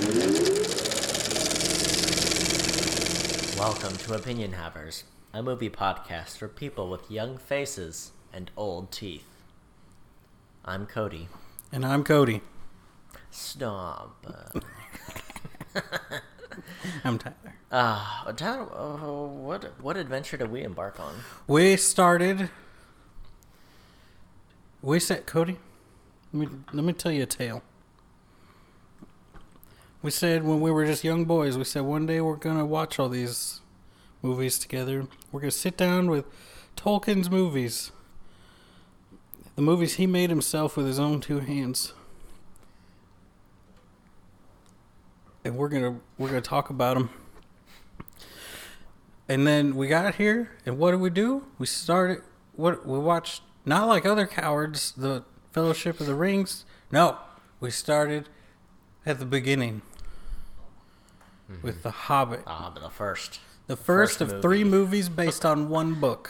Welcome to Opinion Havers, a movie podcast for people with young faces and old teeth. I'm Cody. And I'm Cody. Stop. I'm Tyler. Tyler, what adventure did we embark on? We said, Cody, let me tell you a tale. We said when we were just young boys, we said one day we're going to watch all these movies together. We're going to sit down with Tolkien's movies. The movies he made himself with his own two hands. And we're gonna talk about them. And then we got here, and what did we do? We watched, not like other cowards, the Fellowship of the Rings. No, we started at the beginning with The Hobbit. But the first. The first of three movies based on one book.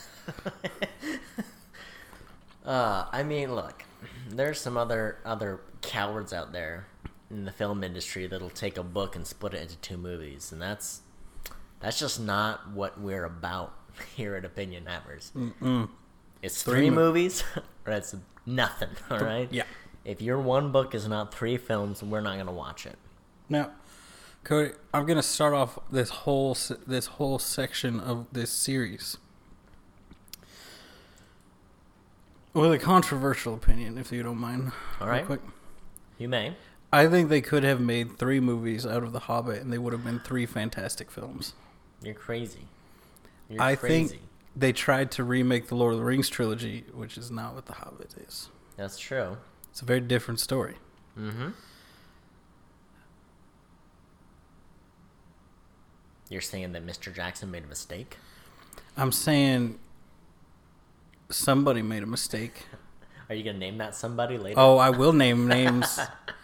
I mean, look, there's some other cowards out there in the film industry that'll take a book and split it into two movies, and that's just not what we're about here at Opinion Havers. It's three movies, or it's nothing. All right. Yeah. If your one book is not three films, we're not gonna watch it. Now, Cody, I'm gonna start off this whole section of this series with a controversial opinion, if you don't mind. All right. Quick. You may. I think they could have made three movies out of The Hobbit, and they would have been three fantastic films. You're crazy. I think they tried to remake the Lord of the Rings trilogy, which is not what The Hobbit is. That's true. It's a very different story. Mm-hmm. You're saying that Mr. Jackson made a mistake? I'm saying somebody made a mistake. Are you going to name that somebody later? Oh, I will name names.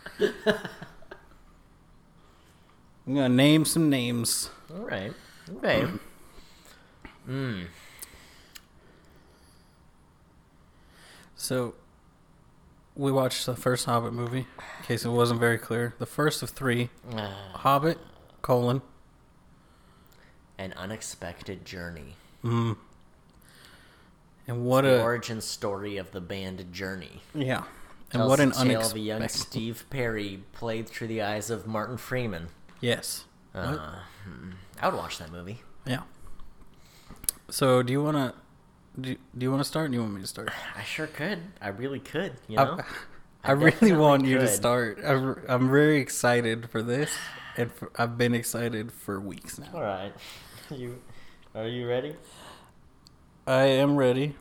I'm going to name some names. All right. Okay. So, we watched the first Hobbit movie, in case it wasn't very clear. The first of three. Hobbit, An Unexpected Journey. And the origin story of the band Journey. Yeah. And what an tale of a young Steve Perry played through the eyes of Martin Freeman. Yes. I would watch that movie. Yeah. So, do you want to start, or do you want me to start? I sure could. I really could, you know? I really want you to start. I'm very excited for this, and I've been excited for weeks now. All right. Are you ready? I am ready.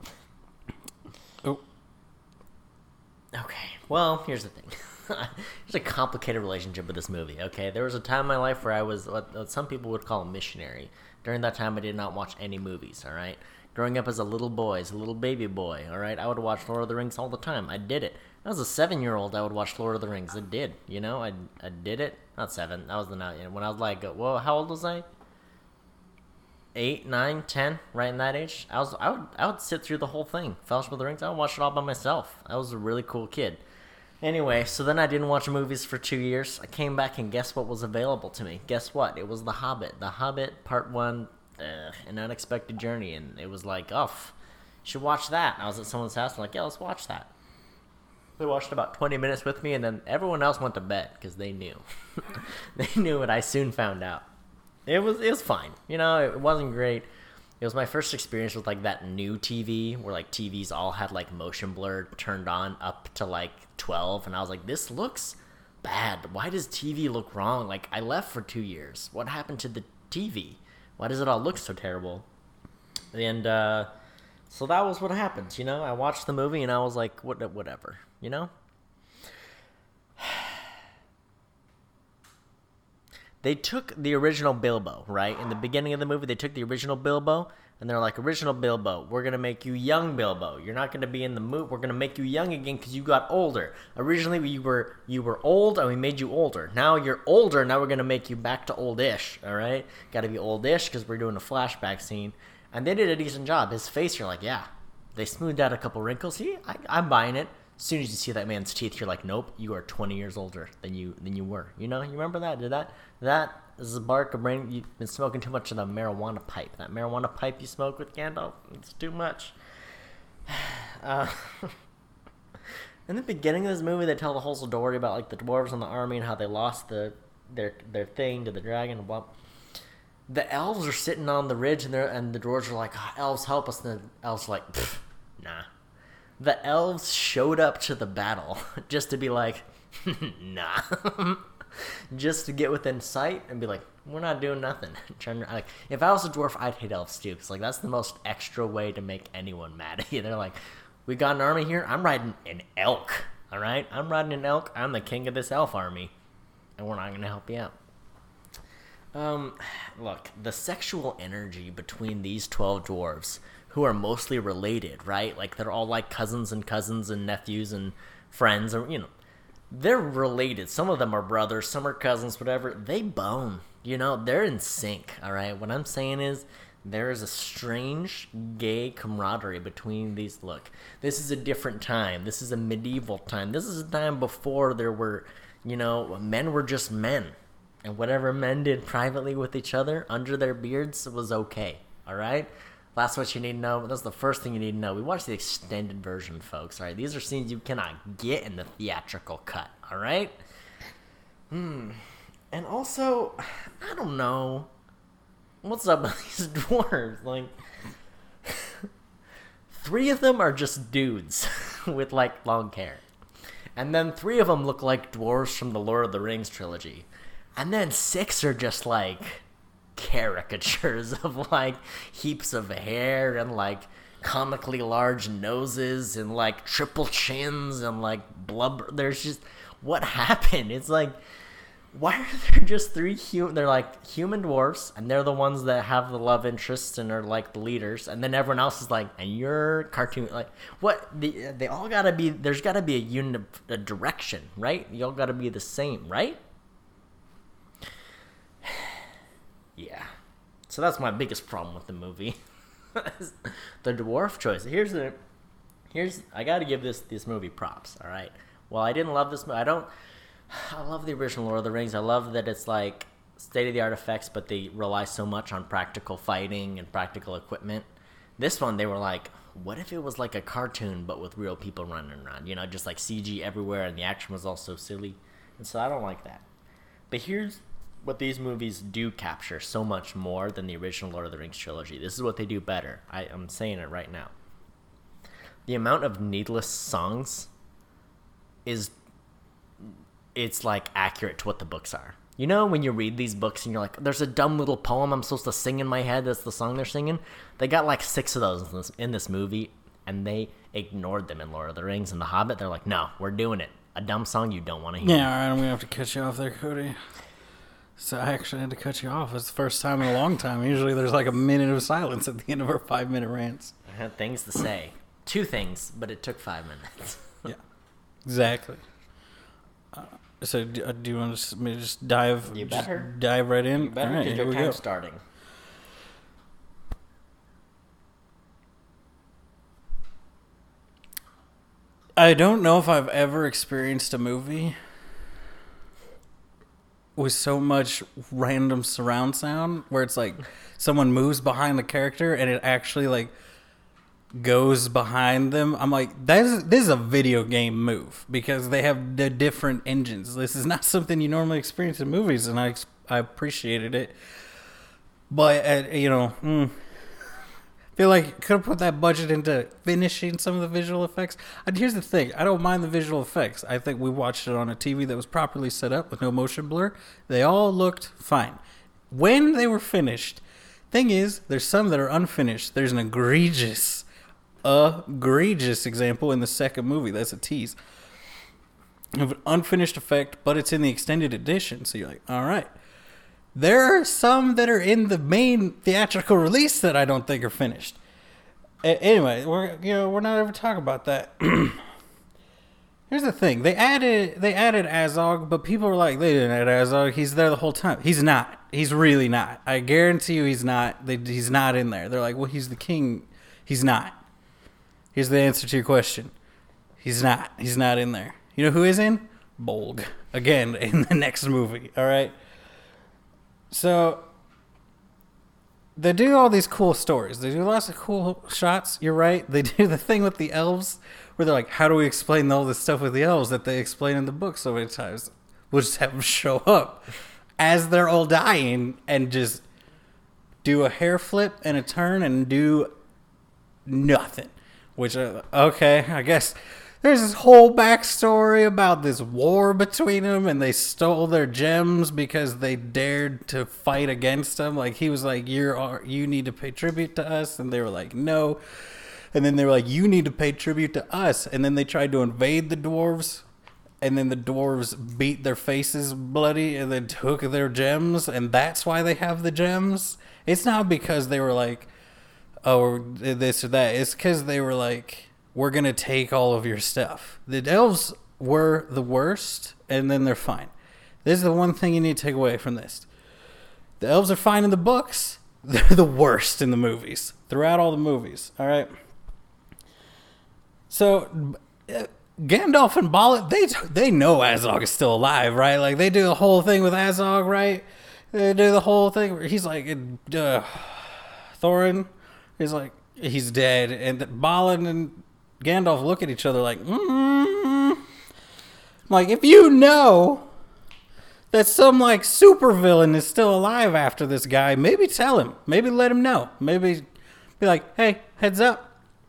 Oh. Okay. Well, here's the thing. There's a complicated relationship with this movie, okay? There was a time in my life where I was what some people would call a missionary. During that time, I did not watch any movies, all right? Growing up as a little boy, as a little baby boy, all right? I would watch Lord of the Rings all the time. I did it. I was a 7-year-old, I would watch Lord of the Rings. I did, you know? I did it. Not 7. That was when I was like, well, how old was I? 8, 9, 10, right in that age. I would sit through the whole thing. Fellowship of the Rings, I would watch it all by myself. I was a really cool kid. Anyway, so then I didn't watch movies for 2 years. I came back and guess what was available to me? Guess what? It was The Hobbit. The Hobbit Part 1, An Unexpected Journey. And it was like, you should watch that. And I was at someone's house and like, yeah, let's watch that. They watched about 20 minutes with me and then everyone else went to bed because they knew. They knew what I soon found out. It was fine. You know, it wasn't great. It was my first experience with like that new TV where like TVs all had like motion blur turned on up to like 12, and I was like, this looks bad. Why does TV look wrong? Like, I left for 2 years. What happened to the TV? Why does it all look so terrible? And so that was what happened, you know? I watched the movie and I was like, whatever, you know? They took the original Bilbo, right? In the beginning of the movie, they took the original Bilbo, and they're like, original Bilbo, we're going to make you young Bilbo. You're not going to be in the movie. We're going to make you young again because you got older. Originally, you were old, and we made you older. Now you're older, now we're going to make you back to oldish, all right? Got to be oldish because we're doing a flashback scene. And they did a decent job. His face, you're like, yeah. They smoothed out a couple wrinkles. See, I'm buying it. As soon as you see that man's teeth, you're like, nope, you are 20 years older than you were. You know, you remember that? That is the bark of brain. You've been smoking too much of the marijuana pipe. That marijuana pipe you smoke with Gandalf, it's too much. In the beginning of this movie, they tell the whole story about like the dwarves and the army and how they lost their thing to the dragon and blah. The elves are sitting on the ridge and the dwarves are like, oh, elves help us. And the elves are like, nah. The elves showed up to the battle just to be like, nah. Just to get within sight and be like, we're not doing nothing. Like, if I was a dwarf, I'd hate elves too. Cause like that's the most extra way to make anyone mad at you. They're like, we got an army here. I'm riding an elk. All right, I'm riding an elk. I'm the king of this elf army, and we're not gonna help you out. Look, the sexual energy between these 12 dwarves, who are mostly related, right? Like they're all like cousins and nephews and friends, or they're related. Some of them are brothers, some are cousins, whatever. They bone. They're in sync, all right? What I'm saying is there is a strange gay camaraderie between these. Look, this is a different time. This is a medieval time. This is a time before there were, men were just men. And whatever men did privately with each other under their beards was okay, all right? That's what you need to know. That's the first thing you need to know. We watched the extended version, folks. All right, these are scenes you cannot get in the theatrical cut. All right. And also, I don't know what's up with these dwarves. Like, 3 of them are just dudes with like long hair, and then 3 of them look like dwarves from the Lord of the Rings trilogy, and then 6 are just like caricatures of like heaps of hair and like comically large noses and like triple chins and like blubber. There's just, what happened? It's like, why are there just 3 human? They're like human dwarfs, and they're the ones that have the love interests and are like the leaders, and then everyone else is like, and you're cartoon. Like, what? They all gotta be. There's gotta be a unit, a direction, right? You all gotta be the same, right? Yeah. So that's my biggest problem with the movie. The dwarf choice. Here's I gotta give this movie props, all right? Well, I didn't love this movie. I love the original Lord of the Rings. I love that it's like state-of-the-art effects, but they rely so much on practical fighting and practical equipment. This one, they were like, what if it was like a cartoon, but with real people running around? Just like CG everywhere, and the action was all so silly. And so I don't like that. But here's what these movies do capture so much more than the original Lord of the Rings trilogy. This is what they do better. I'm saying it right now. The amount of needless songs it's like accurate to what the books are. When you read these books and you're like, there's a dumb little poem I'm supposed to sing in my head, that's the song they're singing. They got like 6 of those in this movie, and they ignored them in Lord of the Rings and The Hobbit. They're like, no, we're doing it. A dumb song you don't want to hear. Yeah, all right, I'm going to have to cut you off there, Cody. So I actually had to cut you off. It's the first time in a long time. Usually there's like a minute of silence at the end of our 5-minute rants. I had things to say. 2 things, but it took 5 minutes. Yeah, exactly. So do you want me to just dive? You better. Just dive right in? You better, because your time's starting. I don't know if I've ever experienced a movie with so much random surround sound where it's like someone moves behind the character and it actually like goes behind them. I'm like, this is a video game move because they have the different engines. This is not something you normally experience in movies, and I appreciated it. But I feel like could have put that budget into finishing some of the visual effects. And here's the thing, I don't mind the visual effects. I think we watched it on a TV that was properly set up with no motion blur. They all looked fine when they were finished. Thing is, there's some that are unfinished. There's an egregious example in the second movie. That's a tease of an unfinished effect, but it's in the extended edition. So you're like, all right. There are some that are in the main theatrical release that I don't think are finished. Anyway, we're not ever talking about that. Here's the thing: they added Azog, but people were like, they didn't add Azog. He's there the whole time. He's not. He's really not. I guarantee you, he's not. He's not in there. They're like, well, he's the king. He's not. Here's the answer to your question: He's not. He's not in there. You know who is in? Bolg. Again, in the next movie. All right. So they do all these cool stories. They do lots of cool shots. You're right. They do the thing with the elves where they're like, how do we explain all this stuff with the elves that they explain in the book so many times? We'll just have them show up as they're all dying and just do a hair flip and a turn and do nothing. Which, okay, I guess there's this whole backstory about this war between them, and they stole their gems because they dared to fight against them. Like, he was like, you need to pay tribute to us, and they were like, no. And then they were like, you need to pay tribute to us. And then they tried to invade the dwarves, and then the dwarves beat their faces bloody and then took their gems, and that's why they have the gems. It's not because they were like, oh, this or that. It's because they were like, we're going to take all of your stuff. The elves were the worst, and then they're fine. This is the one thing you need to take away from this. The elves are fine in the books. They're the worst in the movies. Throughout all the movies. All right? So, Gandalf and Balin, they know Azog is still alive, right? Like, they do the whole thing with Azog, right? They do the whole thing where he's like, Thorin is like, he's dead. And Balin and Gandalf look at each other like, Like, if you know that some, like, supervillain is still alive after this guy, maybe tell him. Maybe let him know. Maybe be like, hey, heads up.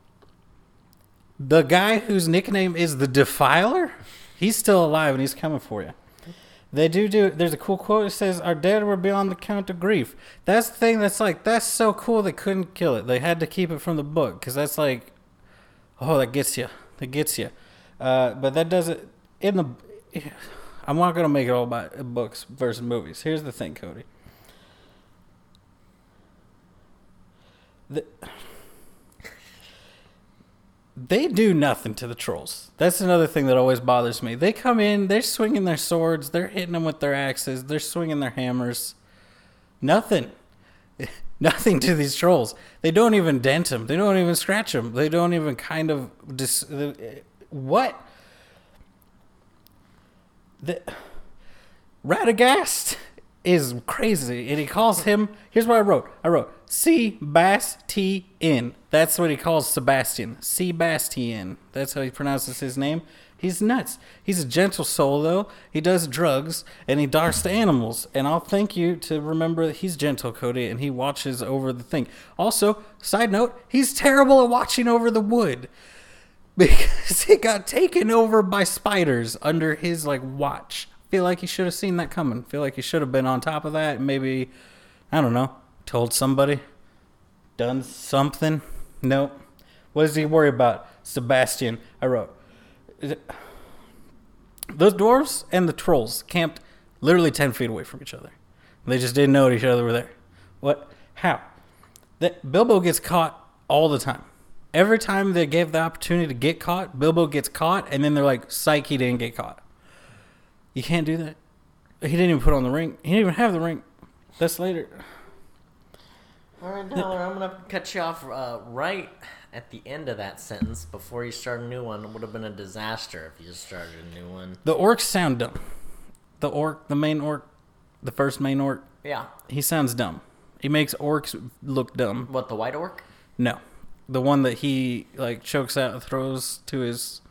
The guy whose nickname is the Defiler, he's still alive and he's coming for you. They do. There's a cool quote that says, "Our dead were beyond the count of grief." That's the thing that's like, that's so cool they couldn't kill it. They had to keep it from the book because that's like, oh, that gets you. That gets you. But that doesn't, I'm not going to make it all about books versus movies. Here's the thing, Cody. They do nothing to the trolls. That's another thing that always bothers me. They come in, they're swinging their swords, they're hitting them with their axes, they're swinging their hammers. Nothing. Nothing to these trolls. They don't even dent them. They don't even scratch them. They don't even kind of... what? Radagast is crazy, and he calls him... Here's what I wrote. Sebastian. That's what he calls Sebastian. Sebastian. That's how he pronounces his name. He's nuts. He's a gentle soul, though. He does drugs, and he talks to animals. And I'll thank you to remember that he's gentle, Cody, and he watches over the thing. Also, side note, he's terrible at watching over the wood. Because he got taken over by spiders under his, watch. Feel like he should have seen that coming. Feel like he should have been on top of that. Maybe, I don't know, told somebody. Done something. Nope. What does he worry about? Sebastian. I wrote. Those dwarves and the trolls camped literally 10 feet away from each other. They just didn't know each other were there. What? How? Bilbo gets caught all the time. Every time they gave the opportunity to get caught, Bilbo gets caught, and then they're like, psych, he didn't get caught. You can't do that. He didn't even put on the ring. He didn't even have the ring. That's later. All right, Dollar, I'm going to cut you off right at the end of that sentence before you start a new one. It would have been a disaster if you just started a new one. The orcs sound dumb. The main orc, the first main orc. Yeah. He sounds dumb. He makes orcs look dumb. What, the white orc? No. The one that he, chokes out and throws to his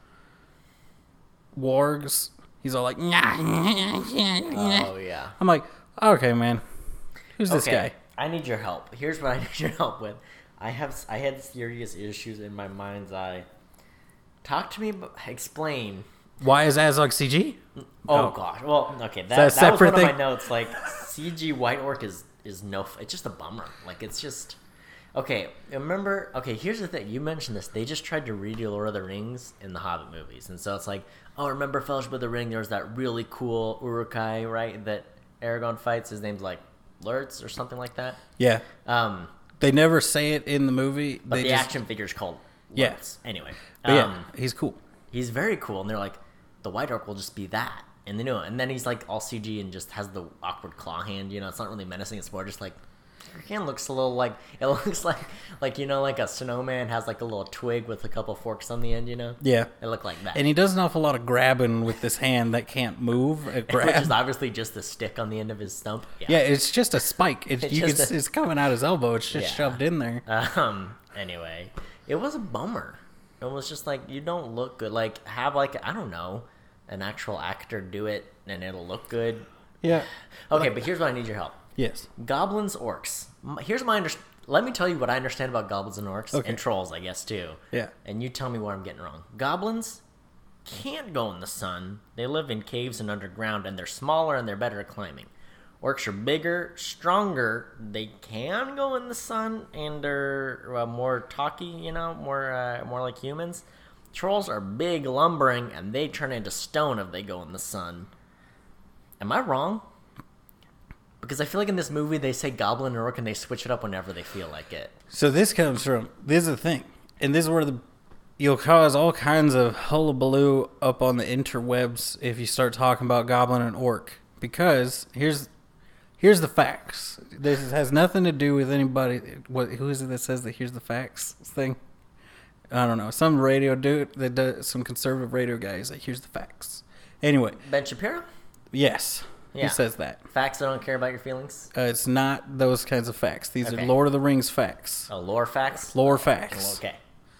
wargs. He's all like, nah. Oh, yeah. I'm like, okay, man. Who's this guy? I need your help. Here's what I need your help with. I had serious issues in my mind's eye. Talk to me, explain. Why is Azog CG? Oh gosh. Well, okay. That was one of my notes. CG White Orc is no. It's just a bummer. It's just. Okay, remember. Okay, here's the thing. You mentioned this. They just tried to redo Lord of the Rings in the Hobbit movies, and so it's like, oh, remember Fellowship of the Ring? There was that really cool Uruk-hai, right? That Aragorn fights. His name's Lurtz or something like that. Yeah. They never say it in the movie. But the action figure's called Lurtz. Yeah. Anyway. He's cool. He's very cool. And they're like, the White Orc will just be that. And they know it. And then he's all CG and just has the awkward claw hand. It's not really menacing. It's more just Your hand looks a little like it looks like you know, like a snowman has like a little twig with a couple forks on the end. You know. Yeah. It looked like that. And he does an awful lot of grabbing with this hand that can't move. Which is obviously just the stick on the end of his stump. Yeah, it's just a spike. It's coming out his elbow. It's just shoved in there. Anyway, it was a bummer. It was just like, you don't look good. Like, have like, I don't know, an actual actor do it and it'll look good. Yeah. Okay, but here's where I need your help. Yes. Goblins, orcs. Here's my Let me tell you what I understand about goblins and orcs, and trolls, I guess, too. Yeah. And you tell me what I'm getting wrong. Goblins can't go in the sun. They live in caves and underground, and they're smaller and they're better at climbing. Orcs are bigger, stronger. They can go in the sun, and they're more talky, you know, more like humans. Trolls are big, lumbering, and they turn into stone if they go in the sun. Am I wrong? Because I feel like in this movie they say goblin and orc and they switch it up whenever they feel like it. So this is the thing, and this is where you'll cause all kinds of hullabaloo up on the interwebs if you start talking about goblin and orc. Because here's the facts. This has nothing to do with anybody. Who is it that says that here's the facts thing? I don't know. Some radio dude that does, some conservative radio guy is like, here's the facts. Anyway. Ben Shapiro? Yes. Yeah. He says that. Facts that don't care about your feelings? It's not those kinds of facts. These are Lord of the Rings facts. Oh, lore facts? Lore facts. Okay.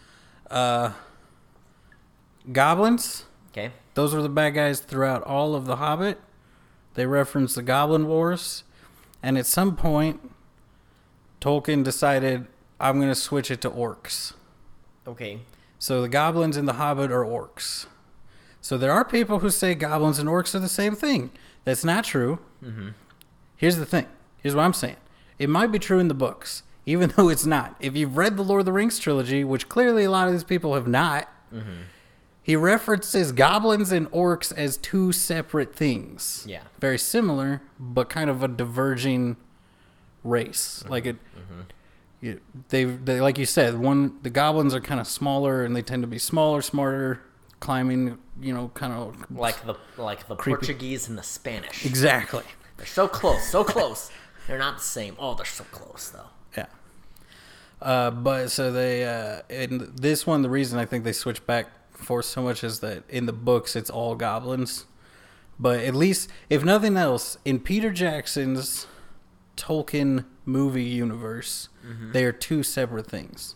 Goblins. Okay. Those were the bad guys throughout all of The Hobbit. They reference the Goblin Wars. And at some point, Tolkien decided, I'm going to switch it to orcs. Okay. So the goblins in The Hobbit are orcs. So there are people who say goblins and orcs are the same thing. That's not true. Mm-hmm. Here's the thing. Here's what I'm saying. It might be true in the books, even though it's not. If you've read the Lord of the Rings trilogy, which clearly a lot of these people have not, he references goblins and orcs as two separate things. Yeah. Very similar, but kind of a diverging race. Like it... They like you said, the goblins are kind of smaller and they tend to be smaller, smarter, climbing, you know, kind of like the Portuguese and the Spanish. Exactly. They're so close, so close. They're not the same. Oh, they're so close though. Yeah. But so they in this one, the reason I think they switch back and forth so much is that in the books it's all goblins. But at least, if nothing else, in Peter Jackson's Tolkien movie universe, they are two separate things.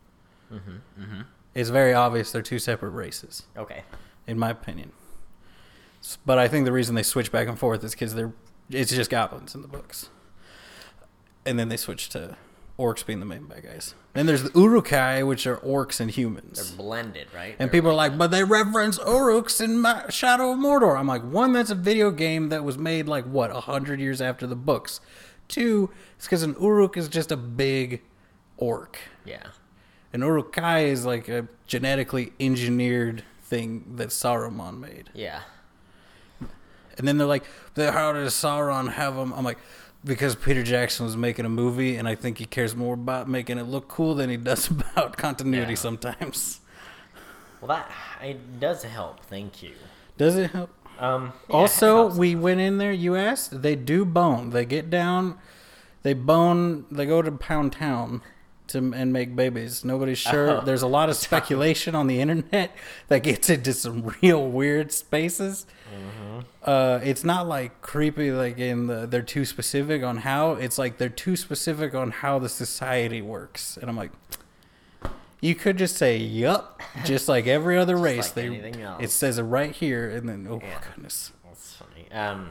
It's very obvious they're two separate races. Okay. In my opinion. But I think the reason they switch back and forth is because it's just goblins in the books. And then they switch to orcs being the main bad guys. Then there's the Uruk-hai, which are orcs and humans. They're blended, right? And people are like, but they reference Uruks in Shadow of Mordor. I'm like, one, that's a video game that was made like, 100 years after the books. Two, it's because an Uruk is just a big orc. Yeah. An Uruk-hai is like a genetically engineered thing that Saruman made. Yeah. And then they're like, how does Sauron have them? I'm like, because Peter Jackson was making a movie, and I think he cares more about making it look cool than he does about continuity sometimes. Well, that it does help. Thank you. Does it help? Yeah, also, we went in there, you asked, they do bone. They get down, they bone, they go to Pound Town and make babies. Nobody's sure. There's a lot of speculation on the internet that gets into some real weird spaces. It's not like creepy like they're too specific on how. It's like they're too specific on how the society works. And I'm like, you could just say, yup, just like every other race. Like anything else. It says it right here, and then, goodness. That's funny.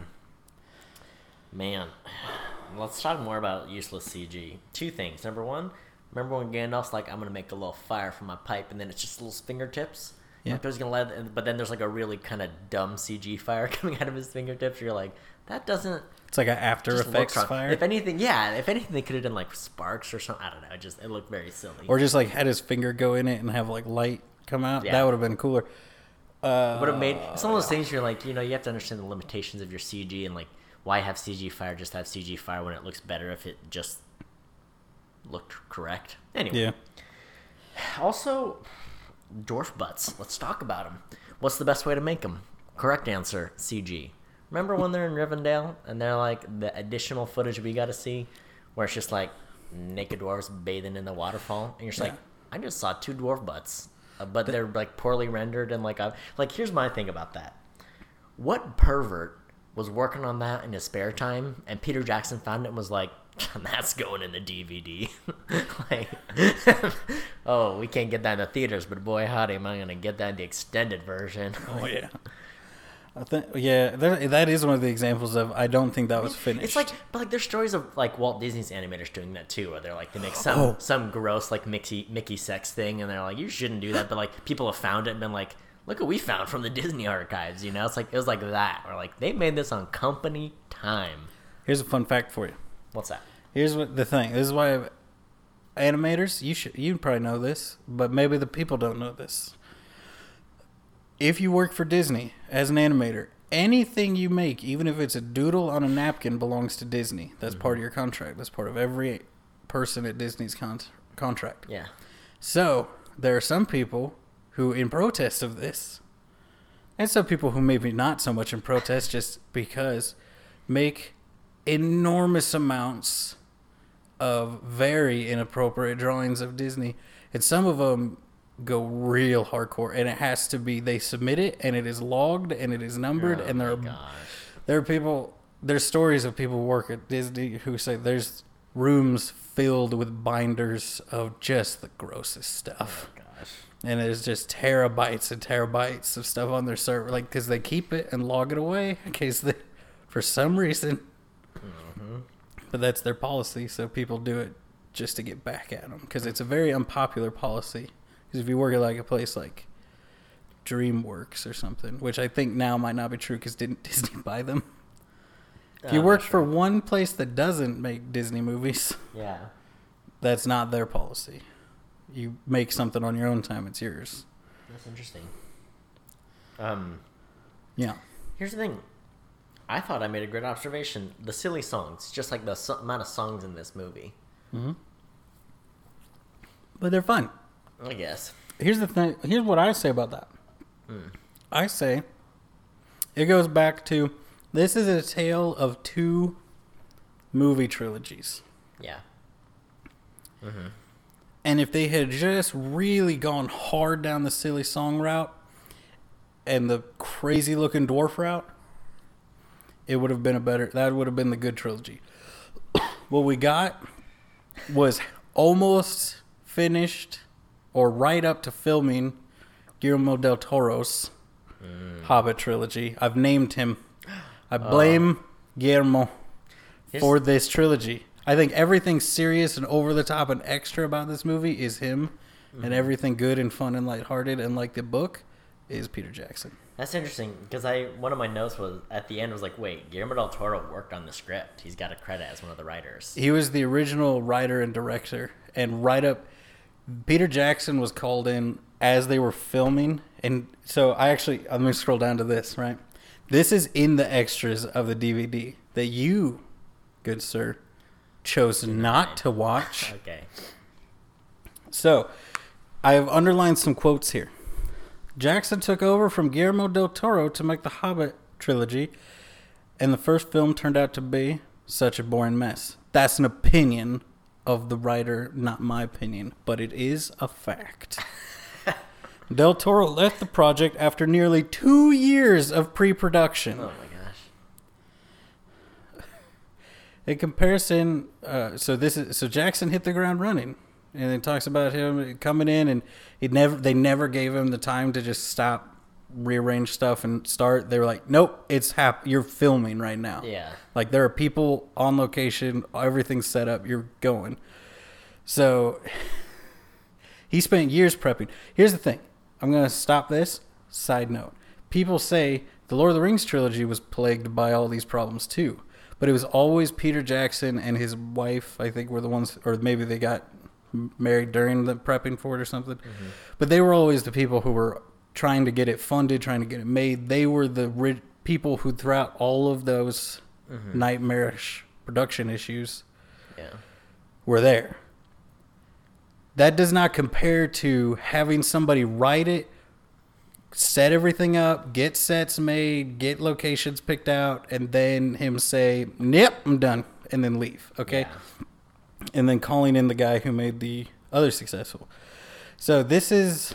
Man, let's talk more about useless CG. Two things. Number one, remember when Gandalf's like, I'm going to make a little fire from my pipe, and then it's just little fingertips? Yeah. Like, but then there's like a really kind of dumb CG fire coming out of his fingertips. You're like, that doesn't... It's like an After Effects fire. If anything, they could have done like sparks or something. I don't know. It looked very silly. Or just like had his finger go in it and have like light come out. Yeah. That would have been cooler. Would have made some of those things. You're like, you have to understand the limitations of your CG and like why have CG fire. Just have CG fire when it looks better if it just looked correct. Anyway. Yeah. Also, dwarf butts. Let's talk about them. What's the best way to make them? Correct answer: CG. Remember when they're in Rivendell and they're like the additional footage we got to see where it's just like naked dwarves bathing in the waterfall, and you're just Yeah. like, I just saw two dwarf butts, but they're like poorly rendered, and like here's my thing about that. What pervert was working on that in his spare time, and Peter Jackson found it and was like, that's going in the DVD. Like, oh, we can't get that in the theaters, but boy howdy, am I gonna get that in the extended version. Oh yeah. I think that is one of the examples of I don't think that was finished. It's like, but like there's stories of like Walt Disney's animators doing that too, where they're like they make some gross like Mickey sex thing, and they're like, you shouldn't do that, but like people have found it and been like, look what we found from the Disney archives, you know? It's like it was like that, or like they made this on company time. Here's a fun fact for you. What's that? Here's what the thing. This is why animators, you probably know this, but maybe the people don't know this. If you work for Disney as an animator, anything you make, even if it's a doodle on a napkin, belongs to Disney. That's part of your contract. That's part of every person at Disney's contract. Yeah. So there are some people who, in protest of this, and some people who maybe not so much in protest, just because, make enormous amounts of very inappropriate drawings of Disney, and some of them go real hardcore, and it has to be, they submit it and it is logged and it is numbered, and there are people, there's stories of people who work at Disney who say there's rooms filled with binders of just the grossest stuff. Oh gosh. And there's just terabytes and terabytes of stuff on their server, like, because they keep it and log it away in case they, for some reason. But that's their policy, so people do it just to get back at them, because it's a very unpopular policy. Because if you work at like a place like DreamWorks or something, which I think now might not be true because didn't Disney buy them? If you work for one place that doesn't make Disney movies, yeah, that's not their policy. You make something on your own time, it's yours. that's interesting. Yeah. Here's the thing. I thought I made a great observation. The silly songs, just like the amount of songs in this movie. Mm-hmm. But they're fun. I guess. Here's the thing. Here's what I say about that. I say it goes back to, this is a tale of two movie trilogies. Yeah. And if they had just really gone hard down the silly song route and the crazy looking dwarf route, it would have been that would have been the good trilogy. What we got was almost finished or right up to filming Guillermo del Toro's Hobbit trilogy. I've named him. I blame Guillermo for this trilogy. I think everything serious and over the top and extra about this movie is him, and everything good and fun and lighthearted and like the book is Peter Jackson. That's interesting because one of my notes was at the end was like, wait, Guillermo del Toro worked on the script. He's got a credit as one of the writers. He was the original writer and director, and Peter Jackson was called in as they were filming. And so I'm going to scroll down to this, right? This is in the extras of the DVD that you, good sir, chose not to watch. Okay. So I have underlined some quotes here. Jackson took over from Guillermo del Toro to make the Hobbit trilogy, and the first film turned out to be such a boring mess. That's an opinion of the writer, not my opinion, but it is a fact. Del Toro left the project after nearly 2 years of pre-production. Oh my gosh. In comparison, so Jackson hit the ground running, and it talks about him coming in, and they never gave him the time to just stop, rearrange stuff, and start. They were like, "Nope, you're filming right now." Yeah. Like there are people on location, everything's set up, you're going. So he spent years prepping. Here's the thing. I'm going to stop this. Side note. People say the Lord of the Rings trilogy was plagued by all these problems too. But it was always Peter Jackson and his wife, I think, were the ones, or maybe they got married during the prepping for it or something. Mm-hmm. But they were always the people who were trying to get it funded, trying to get it made. They were the people who, throughout all of those nightmarish production issues, were there. That does not compare to having somebody write it, set everything up, get sets made, get locations picked out, and then him say, "Yep, I'm done," and then leave. Okay? Yeah. and then calling in the guy who made the other successful. So this is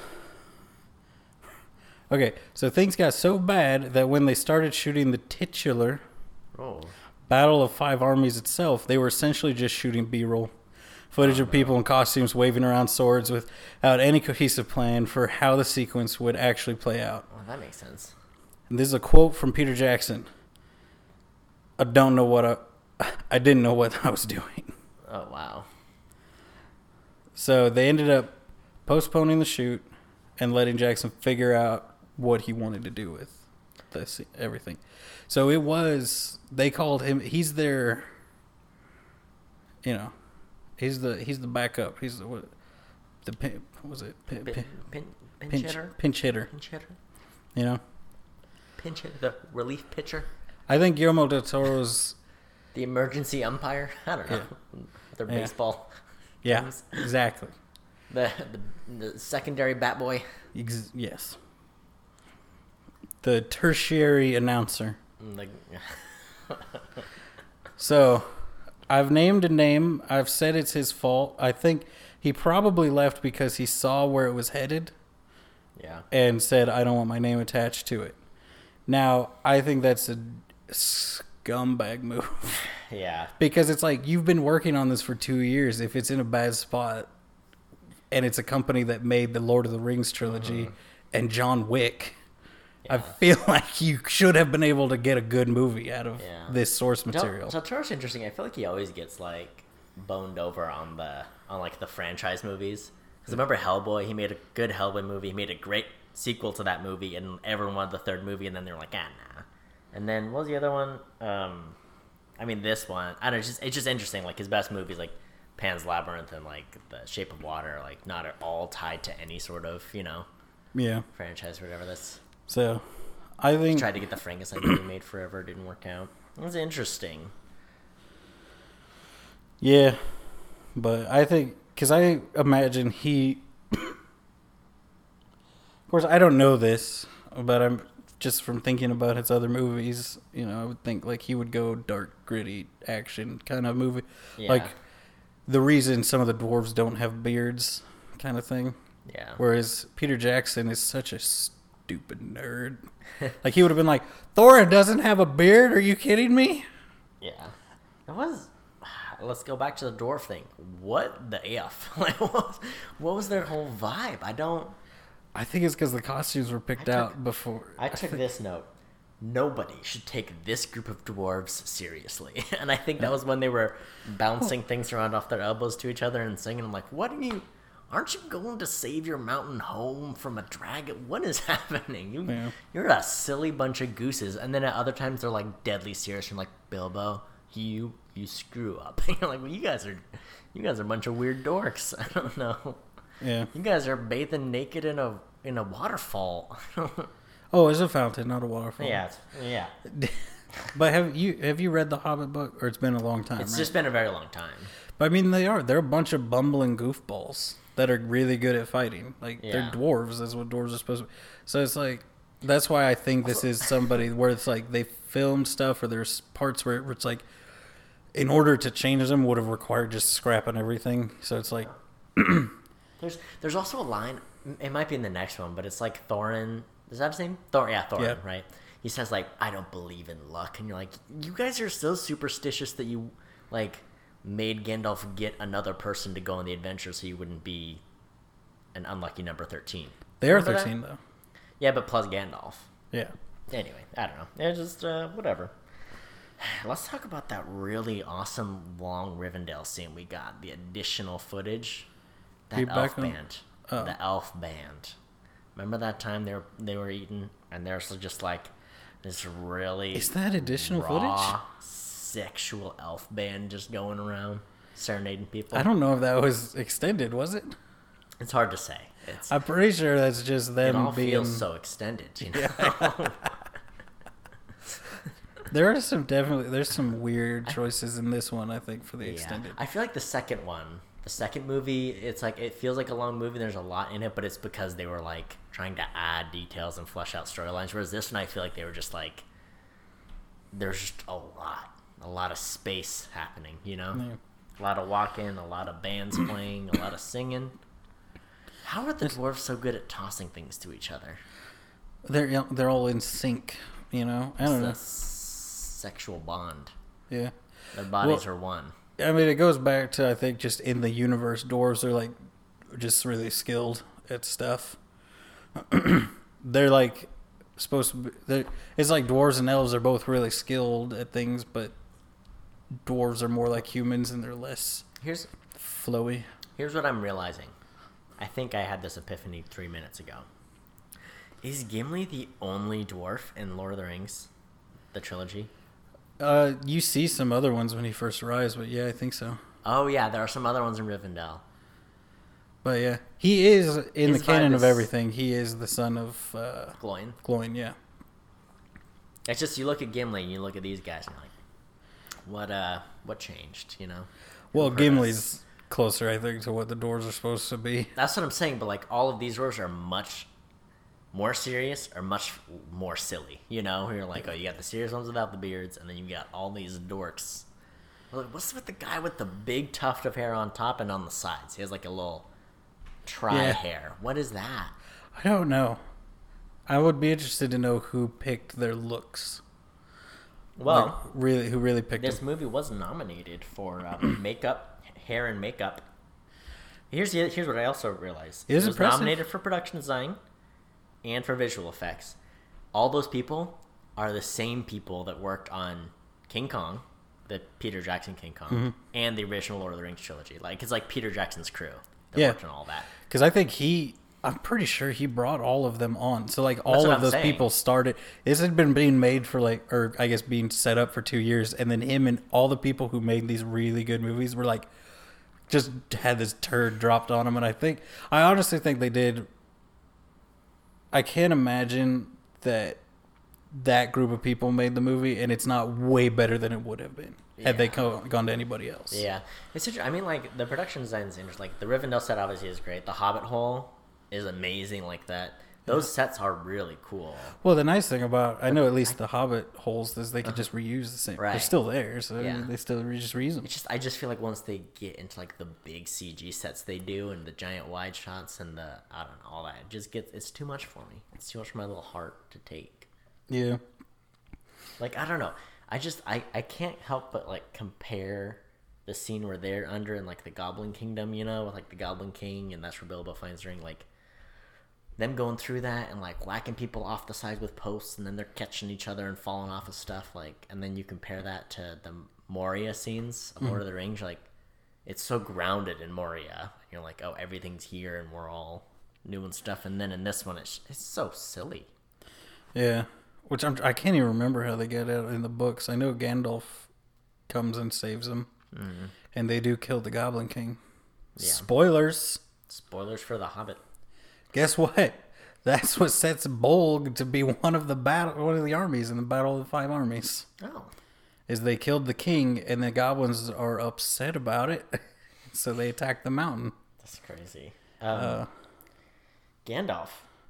okay. So things got so bad that when they started shooting the titular Battle of Five Armies itself, they were essentially just shooting B-roll footage of people in costumes waving around swords without any cohesive plan for how the sequence would actually play out. Well, that makes sense. And this is a quote from Peter Jackson. I didn't know what I was doing. Oh, wow. So they ended up postponing the shoot and letting Jackson figure out what he wanted to do with this, everything. So it was, they called him, he's their, he's the backup. He's the, what was it? Pinch hitter? Pinch hitter. Pinch hitter? Pinch hitter, the relief pitcher? I think Guillermo del Toro's... The emergency umpire? I don't know. Yeah. Their baseball. Yeah, games. Exactly. The secondary bat boy? Yes. The tertiary announcer. So, I've named a name. I've said it's his fault. I think he probably left because he saw where it was headed. Yeah. And said, I don't want my name attached to it. Now, I think that's a scumbag move. Yeah. Because it's like, you've been working on this for 2 years. If it's in a bad spot, and it's a company that made the Lord of the Rings trilogy and John Wick, I feel like you should have been able to get a good movie out of this source material. So Toro's interesting. I feel like he always gets like boned over on the franchise movies. Because remember Hellboy? He made a good Hellboy movie. He made a great sequel to that movie, and everyone wanted the third movie, and then they were like, nah. And then what was the other one? This one. I don't know. It's just interesting. Like his best movies, like Pan's Labyrinth and like The Shape of Water, are like not at all tied to any sort of franchise or whatever. So, I think... Tried to get the Frankenstein movie made forever. Didn't work out. It was interesting. Yeah. But I think... Because I imagine he... Of course, I don't know this. But I'm just from thinking about his other movies. I would think like he would go dark, gritty, action kind of movie. Yeah. Like the reason some of the dwarves don't have beards kind of thing. Yeah. Whereas Peter Jackson is such a... stupid nerd. Like he would have been like, Thorin doesn't have a beard? Are you kidding me? Yeah. It was... Let's go back to the dwarf thing. What the F? Like, what was their whole vibe? I think it's because the costumes were picked out before. I took this note. Nobody should take this group of dwarves seriously. And I think that was when they were bouncing things around off their elbows to each other and singing. I'm like, aren't you going to save your mountain home from a dragon? What is happening? You're a silly bunch of gooses. And then at other times they're like deadly serious. You're like, Bilbo, you screw up. And you're like, well, you guys are a bunch of weird dorks. I don't know. Yeah. You guys are bathing naked in a waterfall. Oh, it's a fountain, not a waterfall. Yeah. But have you read the Hobbit book, or it's been a long time? It's just been a very long time. But I mean, they're a bunch of bumbling goofballs that are really good at fighting. Like they're dwarves. That's what dwarves are supposed to be. So it's like, that's why I think this is somebody where it's like they film stuff, or there's parts where it's like, in order to change them would have required just scrapping everything. So it's like, there's also a line. It might be in the next one, but it's like Thorin. Is that his name? Thorin. Yeah, Thorin. Yeah. Right. He says like, I don't believe in luck, and you're like, you guys are so superstitious that you like made Gandalf get another person to go on the adventure so you wouldn't be an unlucky number 13. They are 13 though. Yeah, but plus Gandalf. Yeah. Anyway, I don't know. It's just whatever. Let's talk about that really awesome long Rivendell scene we got. The additional footage. That elf band. The elf band. Remember that time they were eating and there's just like this really... Is that additional raw, footage? Sexual elf band just going around serenading people. I don't know if that was extended, was it? It's hard to say. I'm pretty sure that's just them being... It all feels so extended, you know? There's some weird choices in this one, I think, for the extended. I feel like the second movie, it's like, it feels like a long movie, there's a lot in it, but it's because they were like trying to add details and flesh out storylines, whereas this one I feel like they were just like, there's just a lot of space happening, you know? A lot of walking, a lot of bands playing, a lot of singing. How are the dwarves so good at tossing things to each other? They're all in sync, you know. I don't know. Sexual bond. Yeah. Their bodies are one. I mean, it goes back to, I think, just in the universe, dwarves are like just really skilled at stuff. They're like supposed to be. It's like dwarves and elves are both really skilled at things, but dwarves are more like humans and they're less flowy. Here's what I'm realizing. I think I had this epiphany 3 minutes ago. Is Gimli the only dwarf in Lord of the Rings, the trilogy? You see some other ones when he first arrives, but yeah, I think so. Oh yeah, there are some other ones in Rivendell. But yeah, he is in His the canon vibe of is- everything. He is the son of Gloin. Gloin. Yeah. It's just you look at Gimli and you look at these guys and you're like, what changed? You know. Well, Who hurt Gimli's us? closer, I think, to what the dwarves are supposed to be. That's what I'm saying. But like all of these dwarves are much more serious or much more silly. You know, you're like, oh, you got the serious ones without the beards, and then you got all these dorks. Like, what's with the guy with the big tuft of hair on top and on the sides? He has like a little hair. What is that? I don't know. I would be interested to know who picked their looks. Well, Like, really, who really picked this them? movie was nominated for makeup, hair and makeup. Here's what I also realized. It is was impressive. nominated for production design and for visual effects. All those people are the same people that worked on King Kong, the Peter Jackson King Kong, and the original Lord of the Rings trilogy. Like, it's like Peter Jackson's crew that Yeah. worked on all that. Because I think I'm pretty sure he brought all of them on. So like all what of I'm those saying. people started. This had been being made for or I guess being set up for 2 years, and then him and all the people who made these really good movies were like, just had this turd dropped on them. And I honestly think they did. I can't imagine that group of people made the movie, and it's not way better than it would have been had they gone to anybody else. Yeah, I mean, like the production design is interesting. Like the Rivendell set obviously is great. The Hobbit hole is amazing. Like that, those sets are really cool. Well, the nice thing about, I know at least the Hobbit holes, is they could just reuse the same. They're Right. still there, so Yeah. they still just reuse them. I just feel like once they get into like the big CG sets they do and the giant wide shots and I don't know, all that, it's too much for me. It's too much for my little heart to take. Yeah. Like, I don't know. I can't help but like compare the scene where they're under in like the Goblin Kingdom, you know, with like the Goblin King, and that's where Bilbo finds the ring, like them going through that and like whacking people off the side with posts, and then they're catching each other and falling off of stuff, like, and then you compare that to the Moria scenes of Lord of the Rings, like it's so grounded in Moria. You're like, oh, everything's here and we're all doing stuff, and then in this one it's so silly. Yeah. Which I can't even remember how they get out in the books. I know Gandalf comes and saves them, and they do kill the Goblin King. Yeah. Spoilers. Spoilers for The Hobbit. Guess what? That's what sets Bolg to be one of the armies in the Battle of the Five Armies. Oh. Is they killed the king, and the goblins are upset about it, so they attack the mountain. That's crazy. Gandalf,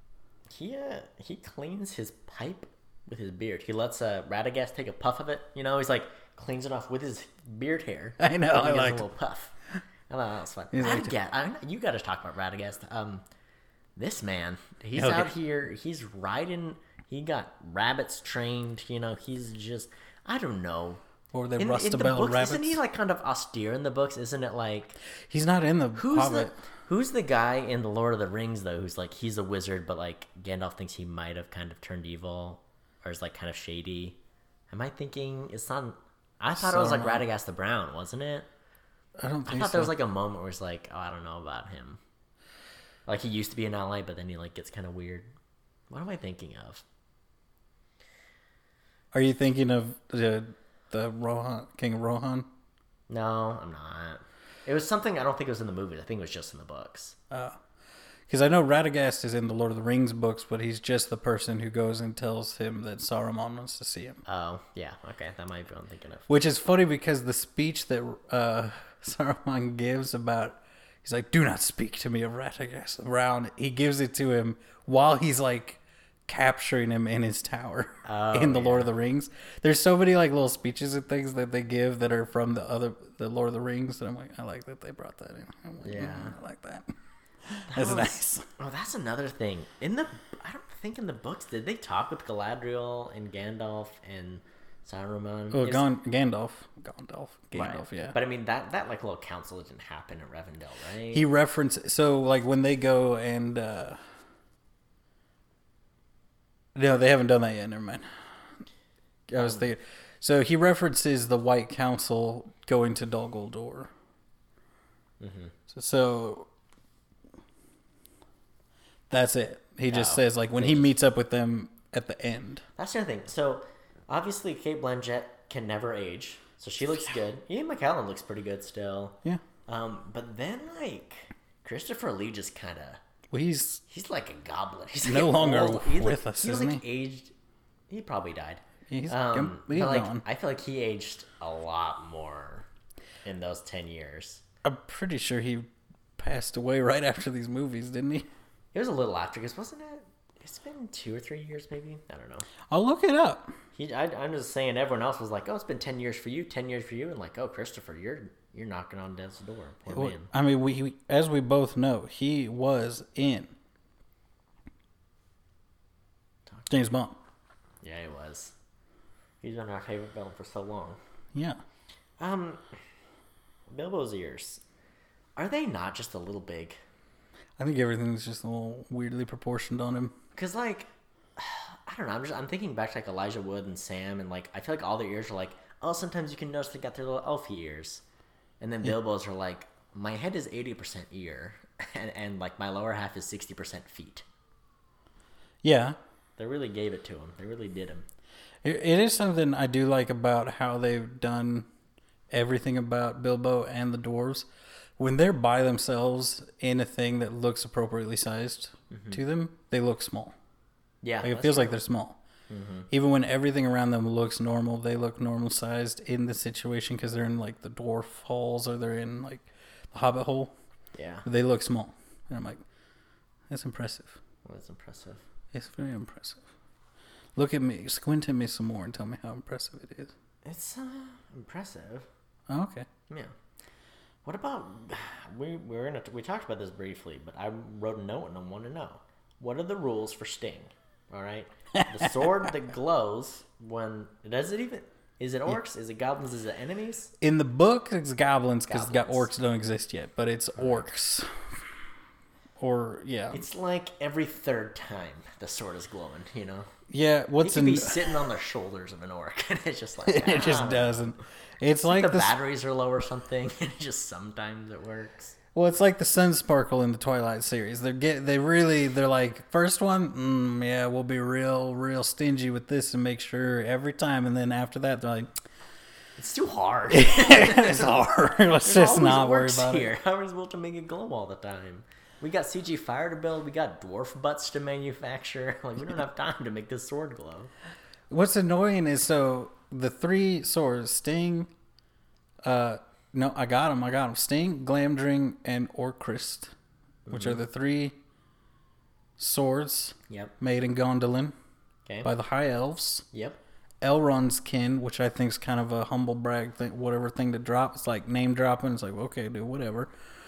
he cleans his pipe with his beard. He lets Radagast take a puff of it. You know, he's like cleans it off with his beard hair. I know, And I he gets liked a little puff. I thought that was fun. He's like- Radagast, you got to talk about Radagast. This man, he's Okay. out here. He's riding. He got rabbits trained. You know, he's just. I don't know. Or the In the Rustabelle books, rabbits. isn't he like kind of austere in the books? Isn't it like? He's not in the Hobbit. Who's the guy in the Lord of the Rings though? Who's like he's a wizard, but like Gandalf thinks he might have kind of turned evil, or is like kind of shady. Am I thinking it's not? I thought it was like Sauron. Radagast the Brown, wasn't it? I don't I think thought so. there was like a moment where it's like, oh, I don't know about him. Like he used to be an ally, but then he like gets kind of weird. What am I thinking of? Are you thinking of the Rohan, King of Rohan? No, I'm not. It was something I don't think it was in the movies. I think it was just in the books. Because I know Radagast is in the Lord of the Rings books, but he's just the person who goes and tells him that Saruman wants to see him. Oh, yeah. Okay, that might be what I'm thinking of. Which is funny because the speech that Saruman gives about, he's like, "Do not speak to me of Radagast around." He gives it to him while he's like capturing him in his tower Oh, in the Lord yeah. of the Rings. There's so many like little speeches and things that they give that are from the Lord of the Rings, and I'm like, I like that they brought that in. I'm like, Yeah. I like that. That That's was- nice. Oh, that's another thing. I don't think in the books did they talk with Galadriel and Gandalf and Saruman. Well, Is- Gandalf, right. yeah. But I mean that like little council didn't happen at Rivendell, right? He referenced so like when they go and no, they haven't done that yet. Never mind. I was thinking. So he references the White Council going to Dol Guldur. Mm-hmm. So that's it. He just Oh, says like when he meets up with them at the end. That's the other thing. So obviously Kate Blanchett can never age, so she looks good. Ian McKellen looks pretty good still. Yeah. But then like Christopher Lee just kind of Well, he's he's like a goblin. He's No like longer old. He's with like, us, he's isn't like aged. He probably died. he's But like gone. I feel like he aged a lot more in those 10 years. I'm pretty sure he passed away right after these movies, didn't he? It was a little after because wasn't it? It's been 2 or 3 years, maybe. I don't know. I'll look it up. I'm just saying. Everyone else was like, "Oh, it's been 10 years for you, 10 years for you," and like, "Oh, Christopher, you're knocking on death's door." Poor Well, man. I mean, as we both know, he was in James Bond. Yeah, he was. He's been our favorite villain for so long. Yeah. Bilbo's ears, are they not just a little big? I think everything's just a little weirdly proportioned on him. Cause like, I don't know. I'm thinking back to like Elijah Wood and Sam, and like I feel like all their ears are like, oh, sometimes you can notice they got their little elfy ears, and then Bilbo's are like, my head is 80% ear, and like my lower half is 60% feet. Yeah. They really gave it to him. They really did him. It is something I do like about how they've done everything about Bilbo and the dwarves. When they're by themselves in a thing that looks appropriately sized to them, they look small. Yeah, Like, it that's feels like true. they're small. Even when everything around them looks normal, they look normal sized in the situation because they're in like the dwarf halls or they're in like the hobbit hole. Yeah, They look small. And I'm like, that's impressive. well, that's impressive. It's very impressive. Look at me, squint at me some more and tell me how impressive it is. It's impressive. Oh, okay. Yeah. What about we talked about this briefly, but I wrote a note and I want to know what are the rules for Sting? All right, the sword that glows when is it orcs? Is it goblins? Is it enemies? In the book, it's goblins because Goblins. orcs don't exist yet, but it's orcs. Or, yeah. It's like every third time the sword is glowing. You know, Yeah, he what's could in be sitting on the shoulders of an orc, and it's just like it just ah. doesn't. It's like the the batteries are low or something, and just sometimes it works. well, it's like the sun sparkle in the Twilight series. They're like first one, yeah, we'll be real stingy with this and make sure every time, and then after that they're like, It's too hard. it's hard. Let's It just always not worry works about here. it. How are we supposed to make it glow all the time? We got CG fire to build. We got dwarf butts to manufacture. Like we don't have time to make this sword glow. What's annoying is so the three swords, Sting, no, I got them. Sting, Glamdring, and Orcrist, which are the three swords Yep. made in Gondolin Okay. by the High Elves. Yep. Elrond's kin, which I think is kind of a humble brag thing, whatever thing to drop. It's like name dropping. It's like, okay, dude, whatever.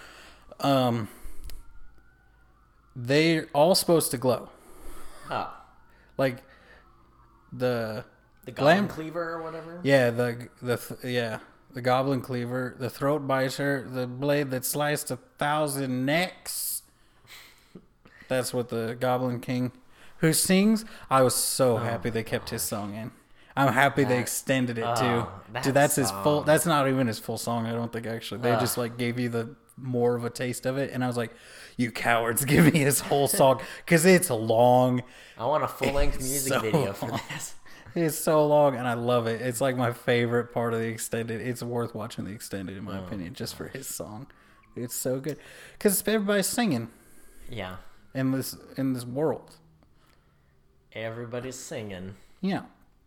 They're all supposed to glow. Oh, Like the the goblin Glam- cleaver or whatever. yeah, the goblin cleaver, the throat biter, the blade that sliced 1,000 necks. That's what the Goblin King, who sings. I was so happy they kept his song in. I'm happy they extended it too. that Dude, that's his full. song. That's not even his full song. I don't think actually. They just like gave you the more of a taste of it, and I was like, "You cowards, give me his whole song because it's long. I want a full length music so video for long. this. It's so long, and I love it. It's like my favorite part of the extended. It's worth watching the extended, in my opinion, just for his song. It's so good because everybody's singing Yeah. in this world. Everybody's singing. Yeah.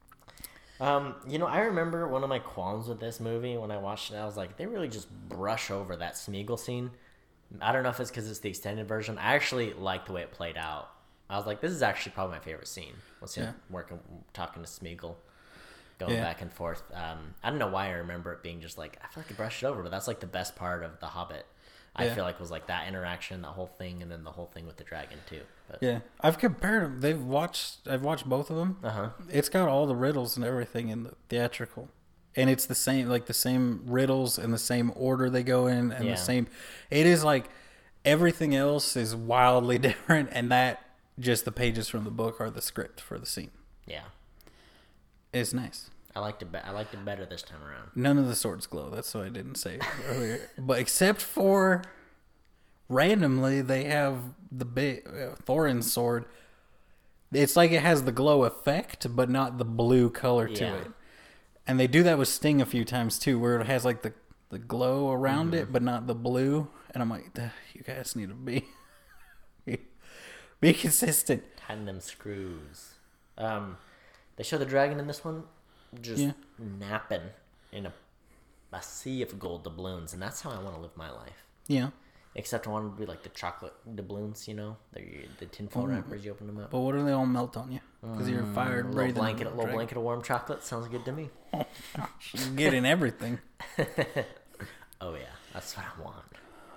I remember one of my qualms with this movie when I watched it. I was like, they really just brush over that Smeagol scene. I don't know if it's because it's the extended version. I actually like the way it played out. I was like, this is actually probably my favorite scene. Was him talking to Smeagol, going back and forth. I don't know why I remember it being just like, I feel like I brushed it over, but that's like the best part of The Hobbit. I feel like was like that interaction, that whole thing, and then the whole thing with the dragon too. But, yeah, I've compared them. I've watched both of them. It's got all the riddles and everything in the theatrical, and it's the same riddles and the same order they go in, and the same. It is like everything else is wildly different, and that just the pages from the book are the script for the scene. Yeah, it's nice. I liked it better this time around. None of the swords glow. That's what I didn't say earlier. But except for randomly, they have the big Thorin's sword. It's like it has the glow effect, but not the blue color to it. And they do that with Sting a few times too, where it has like the glow around it, but not the blue. And I'm like, you guys need to be consistent. Tighten them screws. They show the dragon in this one. Just napping in a sea of gold doubloons, and that's how I want to live my life. Yeah. Except I want to be like the chocolate doubloons, you know, the tinfoil wrappers. You open them up. But what do they all melt on you? Because you're fired. A little blanket of warm chocolate sounds good to me. You're getting everything. Oh yeah, that's what I want.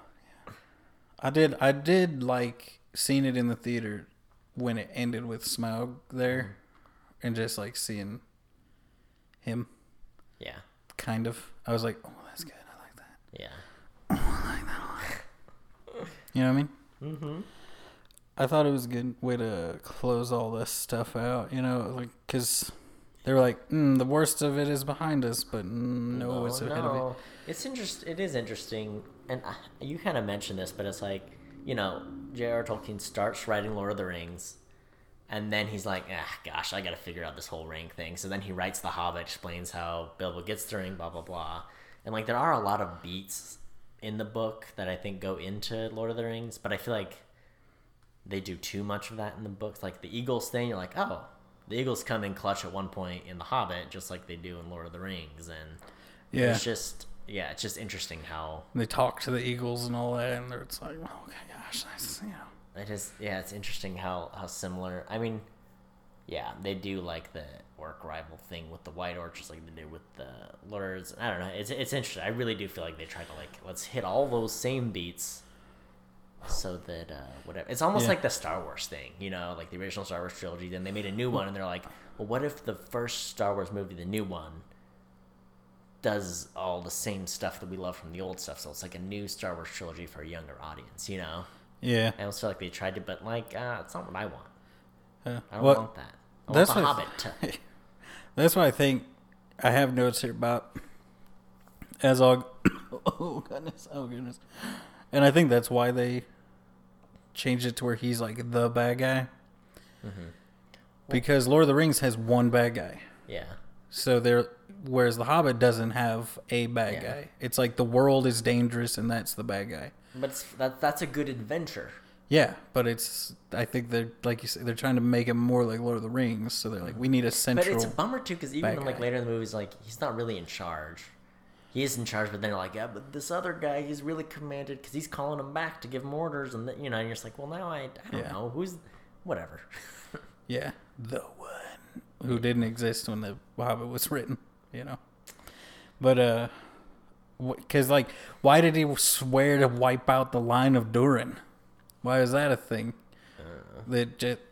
I did like seeing it in the theater when it ended with Smaug there, and just like seeing him. Yeah. Kind of. I was like, oh, that's good. I like that. Yeah. I like that a lot. You know what I mean? Mm-hmm. I thought it was a good way to close all this stuff out, you know, like, because they were like, the worst of it is behind us, but no, it's ahead of it. It is interesting, and you kind of mentioned this, but it's like, you know, J.R. Tolkien starts writing Lord of the Rings, and then he's like, gosh, I got to figure out this whole ring thing. So then he writes The Hobbit, explains how Bilbo gets the ring, blah, blah, blah. And, like, there are a lot of beats in the book that I think go into Lord of the Rings, but I feel like they do too much of that in the books. Like, the Eagles thing, you're like, oh, the Eagles come in clutch at one point in The Hobbit, just like they do in Lord of the Rings. And it's just interesting how... They talk to the Eagles and all that, and it's like, oh, okay, gosh, nice, you know. It's interesting how similar. I mean, they do like the orc rival thing with the White Orcs, just like they did with the Lords. I don't know. It's interesting. I really do feel like they try to like let's hit all those same beats, so that whatever. It's almost like the Star Wars thing, you know, like the original Star Wars trilogy. Then they made a new one, and they're like, well, what if the first Star Wars movie, the new one, does all the same stuff that we love from the old stuff? So it's like a new Star Wars trilogy for a younger audience, you know. Yeah. I almost feel like they tried to, but like, it's not what I want. I don't want that. I want the Hobbit. That's what I think. I have notes here about Azog. Oh goodness! And I think that's why they changed it to where he's like the bad guy. Mm-hmm. Because Lord of the Rings has one bad guy. Yeah. So whereas the Hobbit doesn't have a bad guy. It's like the world is dangerous, and that's the bad guy. But that's a good adventure. Yeah, but I think they're, like you said, they're trying to make it more like Lord of the Rings, so they're like, we need a central. But it's a bummer too, because even when, like later in the movies, like he's not really in charge. He is in charge, but then they're like, yeah, but this other guy, he's really commanded because he's calling him back to give him orders, and and you're just like, well, now I don't know who's, whatever. Yeah, the one who didn't exist when the Hobbit was written, you know. But because like, why did he swear to wipe out the line of Durin? Why is that a thing? Why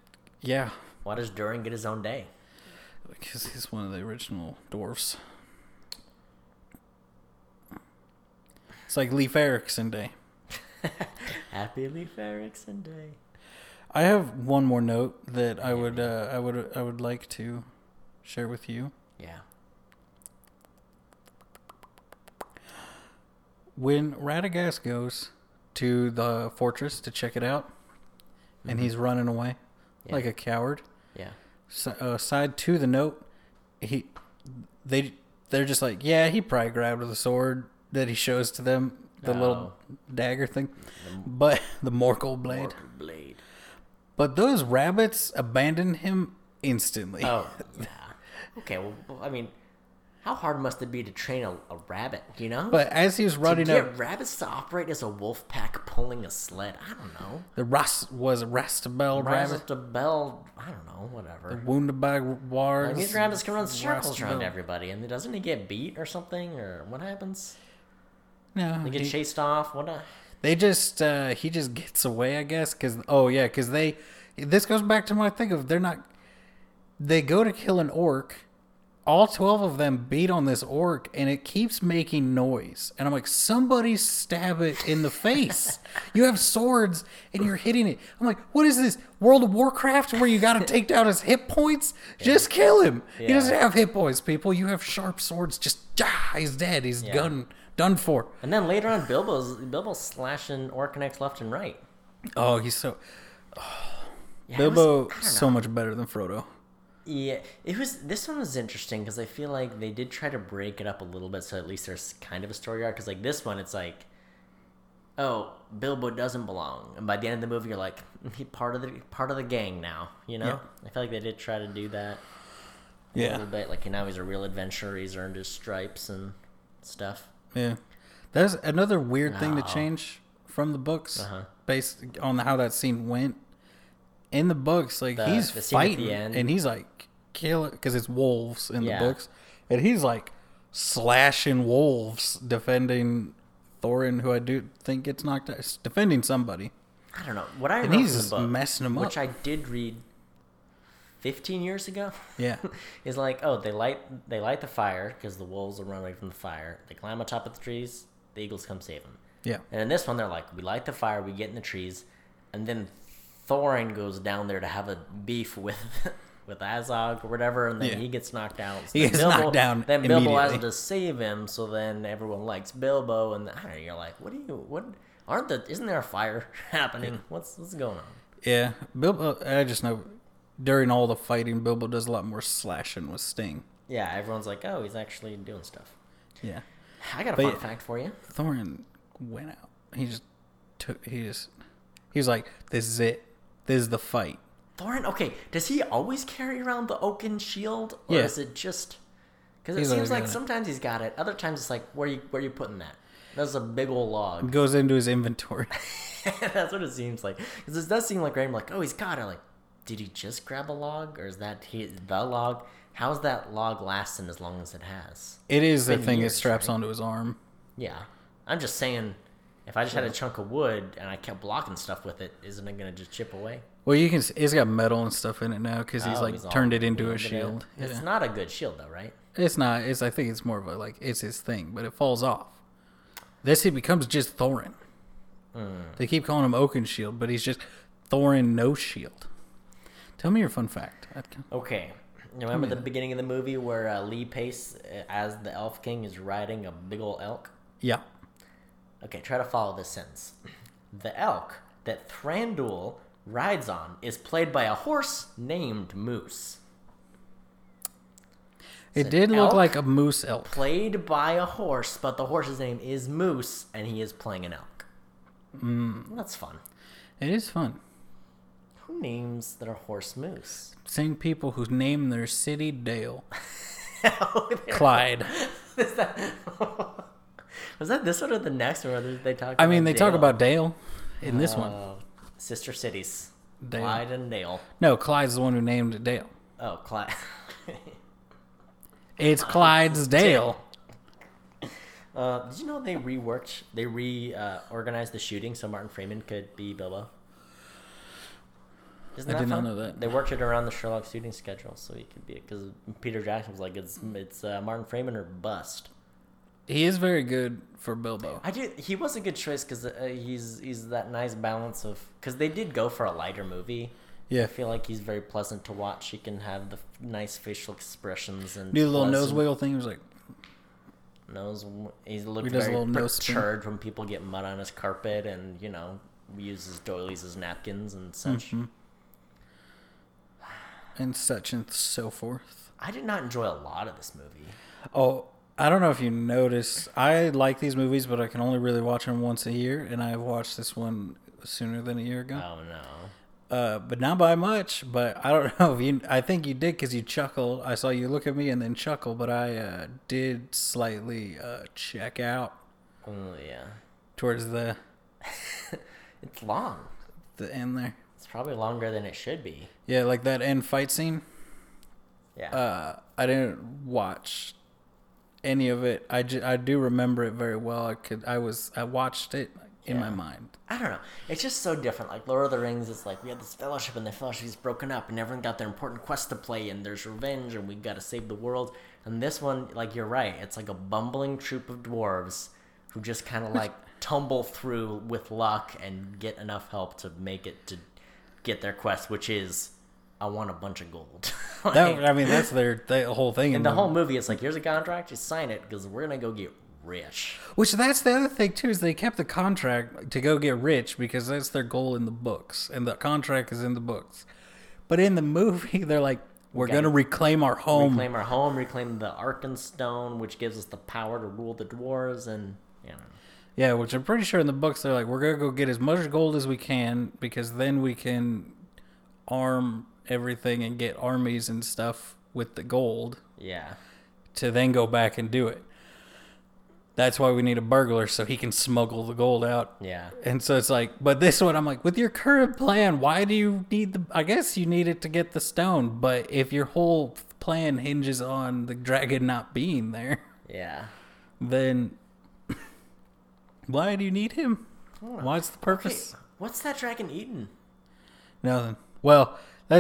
does Durin get his own day? Because he's one of the original dwarfs. It's like Leif Erikson Day. Happy Leif Erikson Day. I have one more note that I would like to share with you. Yeah. When Radagast goes to the fortress to check it out, and he's running away like a coward. Yeah. So, side to the note, they're just like, yeah, he probably grabbed the sword that he shows to them, the little dagger thing, but the Morkel blade. But those rabbits abandoned him instantly. Oh, yeah. Okay, well, I mean, how hard must it be to train a rabbit, you know? But as he was running up... To get rabbits to operate as a wolf pack pulling a sled. I don't know. The Rastabel Rise rabbit. up the bell. I don't know. Whatever. Wounded by wars. Like, these rabbits can run circles around Rastabel. everybody, and doesn't he get beat or something, or what happens? No, They get chased off. What? They just he just gets away, I guess, because they. This goes back to my thing of they're not. They go to kill an orc. All 12 of them beat on this orc, and it keeps making noise. And I'm like, somebody stab it in the face. You have swords, and you're hitting it. I'm like, what is this? World of Warcraft, where you got to take down his hit points? Just kill him. He doesn't have hit points, people. You have sharp swords. Just, he's dead. He's done for. And then later on, Bilbo's slashing Orcanex left and right. Oh, he's so... Yeah, Bilbo, I don't so know. much better than Frodo. Yeah, this one was interesting because I feel like they did try to break it up a little bit, so at least there's kind of a story arc. Because like this one, it's like, oh, Bilbo doesn't belong, and by the end of the movie, you're like, he's part of the gang now. You know, Yeah. I feel like they did try to do that a Yeah. little bit. Like now he's a real adventurer. He's earned his stripes and stuff. Yeah. That's another weird thing to Oh. change from the books, Uh-huh. based on how that scene went. In the books, like, he's the scene at the fighting, end. and he's like, kill it, because it's wolves in Yeah. the books. And he's like slashing wolves, defending Thorin, who I do think gets knocked out, defending somebody. I don't know what I And remember he's from just the book, messing 'em up. which I did read 15 years ago. Yeah. Is like, oh, they light the fire because the wolves are running away from the fire. They climb on top of the trees. The eagles come save them. Yeah. And in this one, they're like, we light the fire, we get in the trees, and then Thorin goes down there to have a beef with Azog or whatever, and then Yeah. he gets knocked out. So He then gets knocked down Then Bilbo has immediately. to save him, so then everyone likes Bilbo, and I don't know, you're like, isn't there a fire happening? What's going on? Yeah. Bilbo, I just know during all the fighting, Bilbo does a lot more slashing with Sting. Yeah, everyone's like, oh, he's actually doing stuff. Yeah. I got a But fun yeah. fact for you. Thorin went out. He was like, this is it. This is the fight. Thorin, okay, does he always carry around the oaken shield, or Yeah. is it just? Because it He's seems always like got it. sometimes he's got it, other times it's like, where you putting that? That's a big old log. Goes into his inventory. That's what it seems like. Because it does seem like Graham, like, oh, he's got it. Like, did he just grab a log, or is that the log? How's that log lasting as long as it has? It is the Been thing it years, straps right? onto his arm. Yeah, I'm just saying, if I just had a chunk of wood and I kept blocking stuff with it, isn't it gonna just chip away? Well, you can. It's got metal and stuff in it now because he's Oh, like he's all turned it into a welded in. shield. It's Yeah. not a good shield though, right? It's not. I think it's more of a like it's his thing, but it falls off. This he becomes just Thorin. They keep calling him Oakenshield, but he's just Thorin no shield. Tell me your fun fact. Okay. You remember the beginning of the movie where Lee Pace, as the Elf King, is riding a big old elk? Yeah. Okay, try to follow this sentence. The elk that Thranduil rides on is played by a horse named Moose. It an did look elk? like a moose elk. Played by a horse, but the horse's name is Moose, and he is playing an elk. That's fun. It is fun. Who names their horse Moose? Same people who name their city Dale. Oh, Clyde. Was that this one or the next one? Or did they talk? I mean, about they talk Dale? about Dale in this one. Sister cities. Dale. Clyde and Dale. No, Clyde's the one who named it Dale. Oh, Clyde. It's Clyde's Dale. Did you know they reorganized the shooting so Martin Freeman could be Bilbo? Isn't I that did not fun? know that. They worked it around the Sherlock shooting schedule so he could be it because Peter Jackson was like, it's Martin Freeman or bust. He is very good for Bilbo. He was a good choice because he's that nice balance of because they did go for a lighter movie. Yeah. I feel like he's very pleasant to watch. He can have the nice facial expressions and Do the little nose pleasant wiggle thing. He was like, nose. He looked He does a very little nose spin. perturbed when people get mud on his carpet, and uses doilies as napkins and such. Mm-hmm. and such and so forth. I did not enjoy a lot of this movie. Oh, I don't know if you noticed. I like these movies, but I can only really watch them once a year, and I've watched this one sooner than a year ago. Oh no. But not by much. But I don't know if you. I think you did because you chuckled. I saw you look at me and then chuckle. But I did slightly check out Oh yeah. towards the It's long. The end there. It's probably longer than it should be. Yeah, like that end fight scene. Yeah. I didn't watch any of it. I do remember it very well. I watched it in my mind. I don't know. It's just so different. Like Lord of the Rings, it's like we have this fellowship, and the fellowship is broken up, and everyone got their important quest to play, and there's revenge, and we got to save the world. And this one, like you're right, it's like a bumbling troop of dwarves who just kind of like tumble through with luck and get enough help to make it to get their quest, which is I want a bunch of gold. Like, That's the whole thing. in the whole movie, it's like here's a contract, you sign it because we're gonna go get rich. Which that's the other thing too, is they kept the contract to go get rich because that's their goal in the books, and the contract is in the books. But in the movie, they're like, we're going to reclaim our home. Reclaim the Arkenstone, which gives us the power to rule the dwarves, and Yeah, which I'm pretty sure in the books they're like, we're going to go get as much gold as we can because then we can arm everything and get armies and stuff with the gold. Yeah. To then go back and do it. That's why we need a burglar so he can smuggle the gold out. Yeah. And so it's like, but this one, I'm like, with your current plan, why do you need I guess you need it to get the stone, but if your whole plan hinges on the dragon not being there, yeah, then why do you need him? What's the purpose? Okay. What's that dragon eating? Nothing. Well,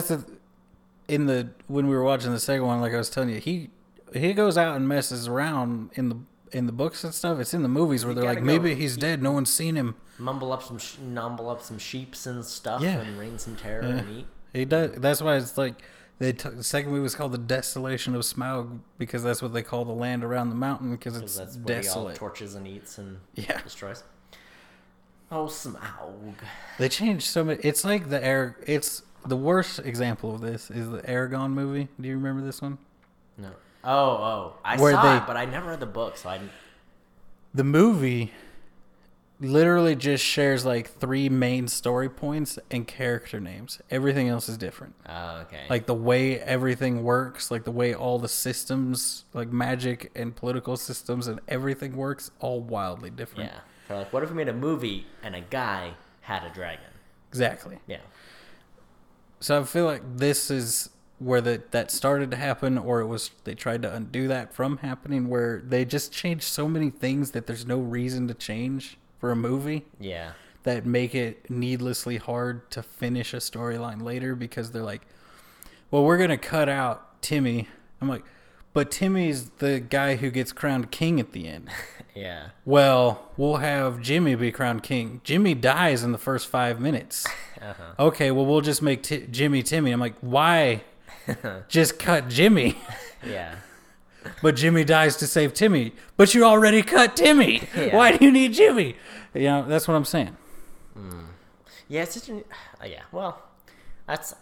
when we were watching the second one, like I was telling you, he goes out and messes around in the books and stuff. It's in the movies where they're like, maybe he's dead. No one's seen him. Mumble up some sheeps and stuff, yeah, and rain some terror and eat. He does. That's why it's like the second movie was called The Desolation of Smaug because that's what they call the land around the mountain because it's that's desolate. Where he all torches and eats and destroys. Oh, Smaug. They changed so many. It's like it's the worst example of this is the Aragon movie. Do you remember this one? No. Oh, I saw it, but I never read the book, so I didn't. The movie literally just shares like 3 main story points and character names. Everything else is different. Oh, okay. Like the way everything works, like the way all the systems, like magic and political systems and everything works, all wildly different. Yeah. So like, what if we made a movie and a guy had a dragon? Exactly. Yeah. So I feel like this is where that started to happen, or they tried to undo that from happening, where they just changed so many things that there's no reason to change for a movie. Yeah. That make it needlessly hard to finish a storyline later because they're like, well, we're going to cut out Timmy. I'm like, but Timmy's the guy who gets crowned king at the end. Yeah. Well, we'll have Jimmy be crowned king. Jimmy dies in the first 5 minutes. Uh-huh. Okay, well, we'll just make Jimmy Timmy. I'm like, why? Just cut Jimmy. Yeah. But Jimmy dies to save Timmy. But you already cut Timmy. Yeah. Why do you need Jimmy? You know, that's what I'm saying. Yeah, it's such yeah, well, that's...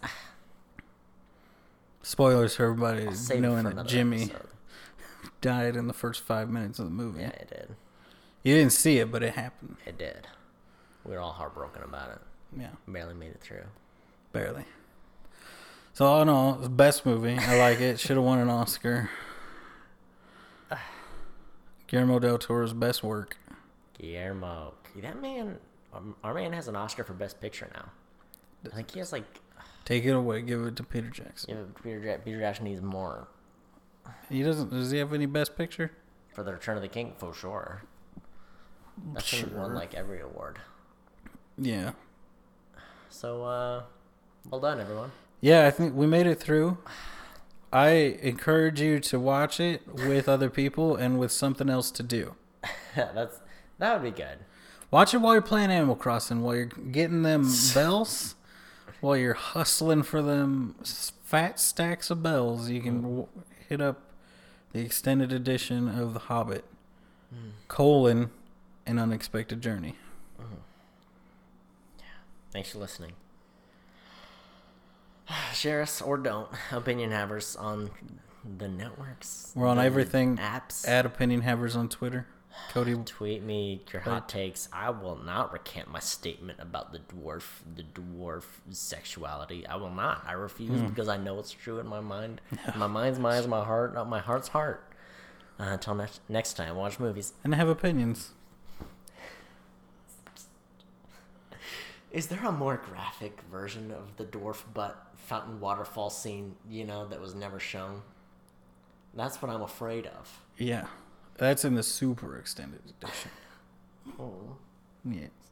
Spoilers for everybody knowing that Jimmy episode. Died in the first 5 minutes of the movie. Yeah, it did. You didn't see it, but it happened. It did. We were all heartbroken about it. Yeah. Barely made it through. Barely. So, all in all, it's the best movie. I like it. Should have won an Oscar. Guillermo del Toro's best work. Guillermo. That man, our man has an Oscar for Best Picture now. I think he has like... Take it away. Give it to Peter Jackson. Yeah, Peter Jackson needs more. He doesn't... Does he have any Best Picture? For The Return of the King, for sure. That's sure. Won like every award. Yeah. So, well done, everyone. Yeah, I think we made it through. I encourage you to watch it with other people and with something else to do. That would be good. Watch it while you're playing Animal Crossing, while you're getting them bells, while you're hustling for them fat stacks of bells. You can hit up the extended edition of The Hobbit, An Unexpected Journey. Yeah. Thanks for listening. Share us or don't. Opinion Havers on the networks. We're on everything. Apps. Add Opinion Havers on Twitter. Cody, tweet me your hot takes. I will not recant my statement about the dwarf sexuality. I will not. I refuse because I know it's true in my mind. My mind's mind, my heart, not my heart's heart. Until next time, watch movies and have opinions. Is there a more graphic version of the dwarf butt fountain waterfall scene, that was never shown? That's what I'm afraid of. Yeah. That's in the super extended edition. Oh. Yeah.